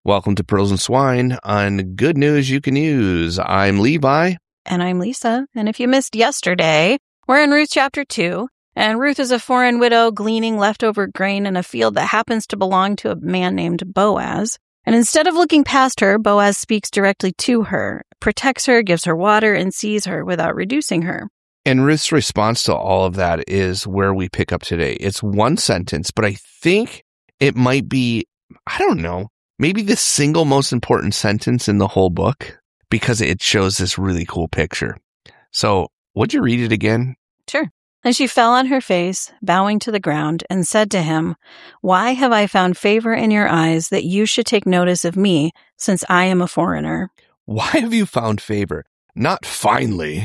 Welcome to Pearls and Swine on Good News You Can Use. I'm Levi. And I'm Lisa. And if you missed yesterday, we're in Ruth chapter 2. And Ruth is a foreign widow gleaning leftover grain in a field that happens to belong to a man named Boaz. And instead of looking past her, Boaz speaks directly to her, protects her, gives her water, and sees her without reducing her. And Ruth's response to all of that is where we pick up today. It's one sentence, but I think it might be, I don't know, maybe the single most important sentence in the whole book because it shows this really cool picture. So, would you read it again? Sure. And she fell on her face, bowing to the ground, and said to him, "Why have I found favor in your eyes that you should take notice of me, since I am a foreigner?" Why have you found favor? Not finally.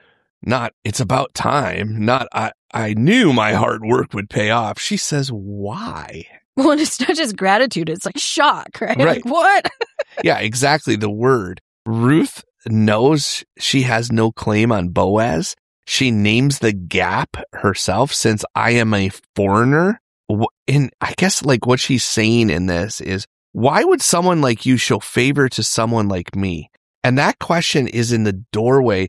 Not it's about time. Not I knew my hard work would pay off. She says, why? Well, and it's not just gratitude, it's like shock, right? Right. Like, what? Yeah, exactly. The word. Ruth knows she has no claim on Boaz. She names the gap herself, since I am a foreigner. And I guess like what she's saying in this is, why would someone like you show favor to someone like me? And that question is in the doorway.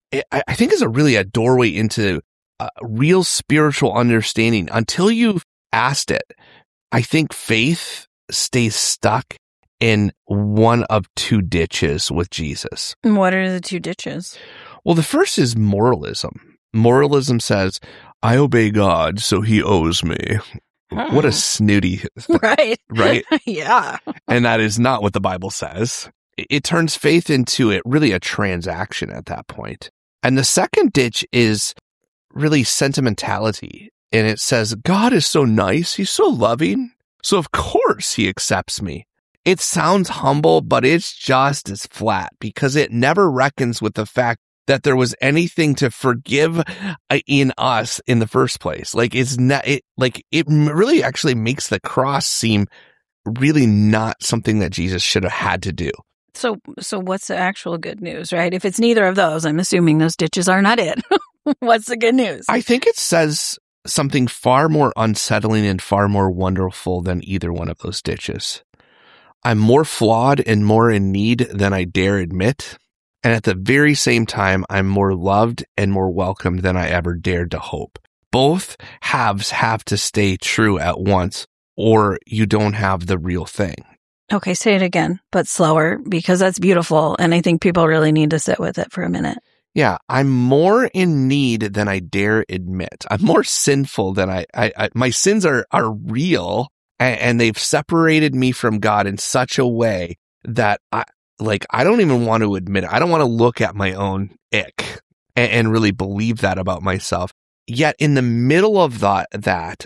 I think is a doorway into real spiritual understanding. Until you've asked it, I think faith stays stuck in one of two ditches with Jesus. And what are the two ditches? Well, the first is moralism. Moralism says, I obey God, so he owes me. What a snooty. Right. Right? Yeah. And that is not what the Bible says. It turns faith into really a transaction at that point. And the second ditch is really sentimentality. And it says, God is so nice. He's so loving. So of course he accepts me. It sounds humble, but it's just as flat because it never reckons with the fact that there was anything to forgive in us in the first place. Like it's not, it really actually makes the cross seem really not something that Jesus should have had to do. So what's the actual good news, right? If it's neither of those, I'm assuming those ditches are not it. What's the good news? I think it says something far more unsettling and far more wonderful than either one of those ditches. I'm more flawed and more in need than I dare admit. And at the very same time, I'm more loved and more welcomed than I ever dared to hope. Both halves have to stay true at once, or you don't have the real thing. Okay, say it again, but slower, because that's beautiful. And I think people really need to sit with it for a minute. Yeah, I'm more in need than I dare admit. I'm more sinful than I my sins are real, and they've separated me from God in such a way that I don't even want to admit it. I don't want to look at my own ick and really believe that about myself. Yet in the middle of that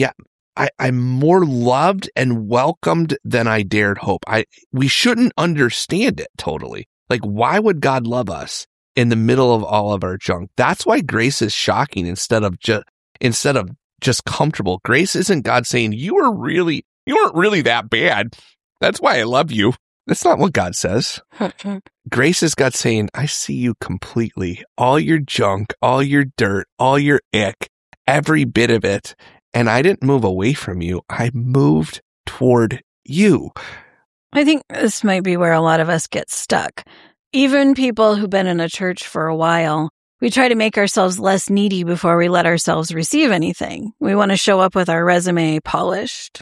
I'm more loved and welcomed than I dared hope. We shouldn't understand it totally. Like, why would God love us in the middle of all of our junk? That's why grace is shocking instead of just comfortable. Grace isn't God saying you weren't really that bad. That's why I love you. That's not what God says. Grace is God saying, I see you completely. All your junk, all your dirt, all your ick, every bit of it. And I didn't move away from you. I moved toward you. I think this might be where a lot of us get stuck. Even people who've been in a church for a while, we try to make ourselves less needy before we let ourselves receive anything. We want to show up with our resume polished.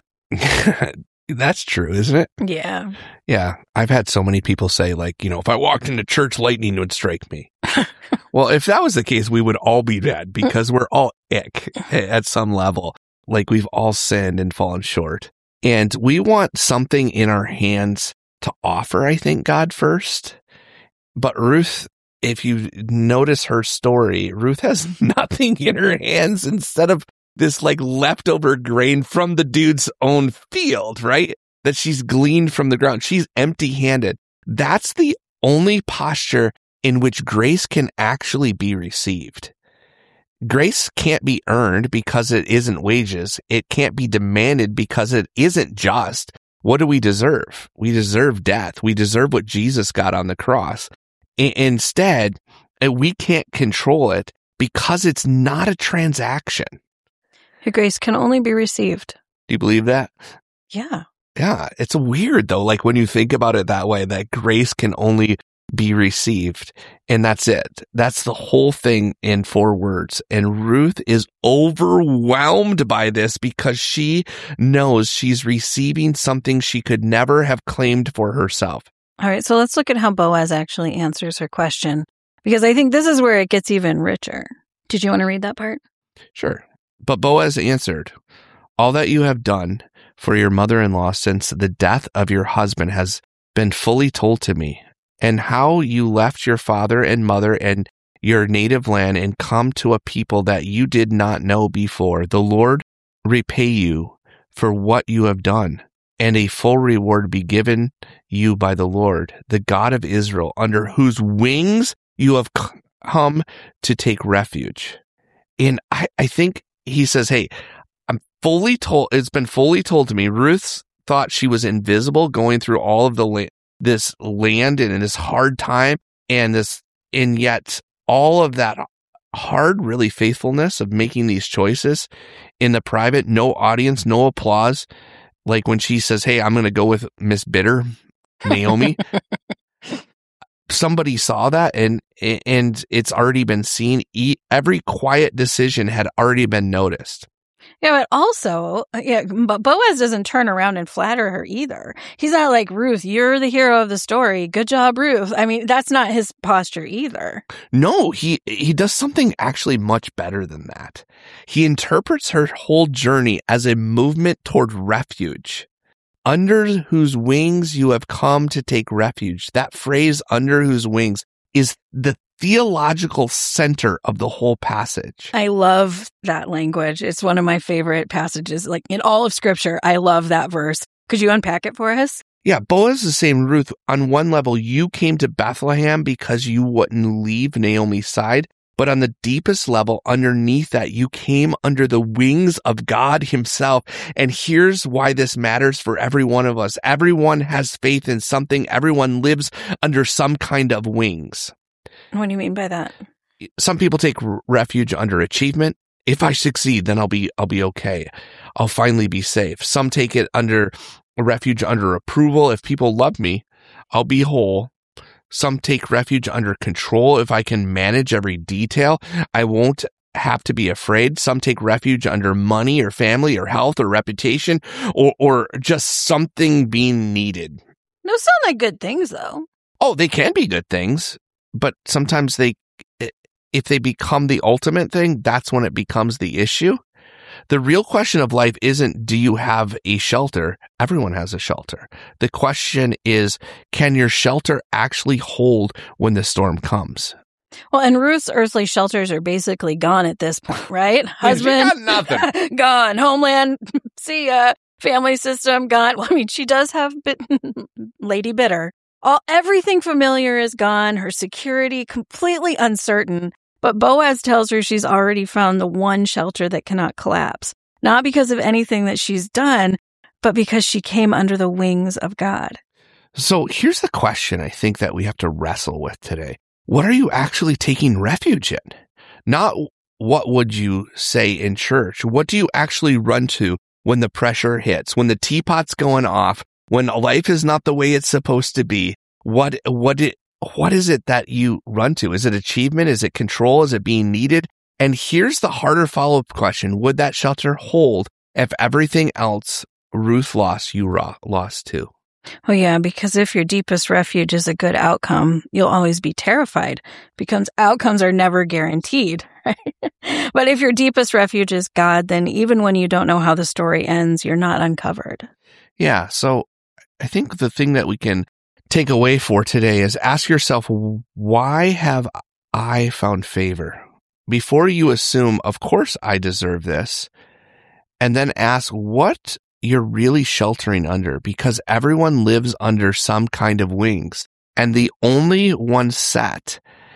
That's true, isn't it? Yeah. Yeah. I've had so many people say, like, if I walked into church, lightning would strike me. Well, if that was the case, we would all be dead because we're all ick at some level. Like we've all sinned and fallen short. And we want something in our hands to offer, I think, God first. But Ruth, if you notice her story, Ruth has nothing in her hands instead of this like leftover grain from the dude's own field, right? That she's gleaned from the ground. She's empty-handed. That's the only posture in which grace can actually be received. Grace can't be earned because it isn't wages. It can't be demanded because it isn't just. What do we deserve? We deserve death. We deserve what Jesus got on the cross. Instead, we can't control it because it's not a transaction. Your grace can only be received. Do you believe that? Yeah. Yeah, it's weird though, like when you think about it that way, that grace can only be received, and that's it. That's the whole thing in 4 words. And Ruth is overwhelmed by this because she knows she's receiving something she could never have claimed for herself. All right, so let's look at how Boaz actually answers her question, because I think this is where it gets even richer. Did you want to read that part? Sure. But Boaz answered, "All that you have done for your mother-in-law since the death of your husband has been fully told to me, and how you left your father and mother and your native land and come to a people that you did not know before. The Lord repay you for what you have done, and a full reward be given you by the Lord, the God of Israel, under whose wings you have come to take refuge." And I think he says, hey, it's been fully told to me. Ruth thought she was invisible going through all of this land and in this hard time, and yet all of that hard, really faithfulness of making these choices in the private, no audience, no applause. Like when she says, hey, I'm going to go with Miss Bitter, Naomi. Somebody saw that, and it's already been seen. Every quiet decision had already been noticed. Yeah, but also, but Boaz doesn't turn around and flatter her either. He's not like, Ruth, you're the hero of the story. Good job, Ruth. I mean, that's not his posture either. No, he does something actually much better than that. He interprets her whole journey as a movement toward refuge. Under whose wings you have come to take refuge. That phrase, under whose wings, is the theological center of the whole passage. I love that language. It's one of my favorite passages. Like in all of Scripture, I love that verse. Could you unpack it for us? Yeah, Boaz is saying, Ruth, on one level, you came to Bethlehem because you wouldn't leave Naomi's side. But on the deepest level, underneath that, you came under the wings of God himself. And here's why this matters for every one of us. Everyone has faith in something. Everyone lives under some kind of wings. What do you mean by that? Some people take refuge under achievement. If I succeed, then I'll be okay. I'll finally be safe. Some take it under refuge under approval. If people love me, I'll be whole. Some take refuge under control. If I can manage every detail, I won't have to be afraid. Some take refuge under money or family or health or reputation or just something being needed. Those sound like good things, though. Oh, they can be good things, but sometimes if they become the ultimate thing, that's when it becomes the issue. The real question of life isn't, do you have a shelter? Everyone has a shelter. The question is, can your shelter actually hold when the storm comes? Well, and Ruth's earthly shelters are basically gone at this point, right? Husband, she got nothing. Gone. Homeland, see ya. Family system, gone. Well, I mean, she does have Lady Bitter. Everything familiar is gone. Her security completely uncertain. But Boaz tells her she's already found the one shelter that cannot collapse, not because of anything that she's done, but because she came under the wings of God. So here's the question I think that we have to wrestle with today. What are you actually taking refuge in? Not what would you say in church? What do you actually run to when the pressure hits, when the teapot's going off, when life is not the way it's supposed to be? What is it that you run to? Is it achievement? Is it control? Is it being needed? And here's the harder follow-up question. Would that shelter hold if everything else Ruth lost, you lost too? Oh, yeah, because if your deepest refuge is a good outcome, you'll always be terrified because outcomes are never guaranteed, right? But if your deepest refuge is God, then even when you don't know how the story ends, you're not uncovered. Yeah, so I think the thing that we can take away for today is ask yourself, why have I found favor? Before you assume, of course I deserve this, and then ask what you're really sheltering under, because everyone lives under some kind of wings, and the only set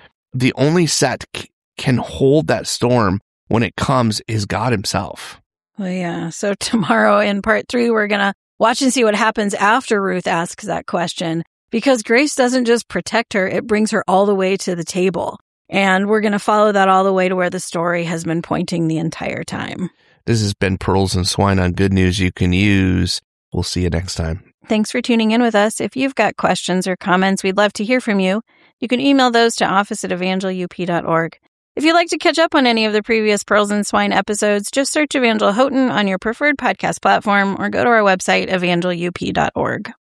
can hold that storm when it comes is God himself. Well, yeah. So tomorrow in part 3, we're going to watch and see what happens after Ruth asks that question. Because grace doesn't just protect her, it brings her all the way to the table. And we're going to follow that all the way to where the story has been pointing the entire time. This has been Pearls and Swine on Good News You Can Use. We'll see you next time. Thanks for tuning in with us. If you've got questions or comments, we'd love to hear from you. You can email those to office@evangelup.org. If you'd like to catch up on any of the previous Pearls and Swine episodes, just search Evangel Houghton on your preferred podcast platform or go to our website, evangelup.org.